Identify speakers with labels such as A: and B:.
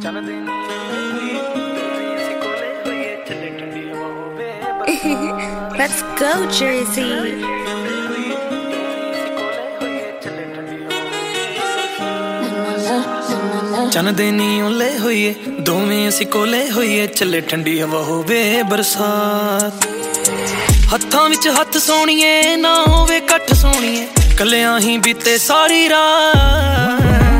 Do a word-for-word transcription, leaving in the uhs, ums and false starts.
A: Let's go, Jersey.
B: ਚੰਨ ਦੇ ਨੀ ਓਲੇ ਹੋਈਏ ਦੋਵੇਂ ਅਸੀਂ ਕੋਲੇ ਹੋਈਏ ਚੱਲੇ ਠੰਡੀ ਹਵਾ ਹੋਵੇ ਬਰਸਾਤ ਹੱਥਾਂ ਵਿੱਚ ਹੱਥ ਸੋਣੀਏ ਨਾ ਹੋਵੇ ਕੱਠ ਸੋਣੀਏ ਕੱਲਿਆਂ ਹੀ ਬੀਤੇ ਸਾਰੀ ਰਾਤ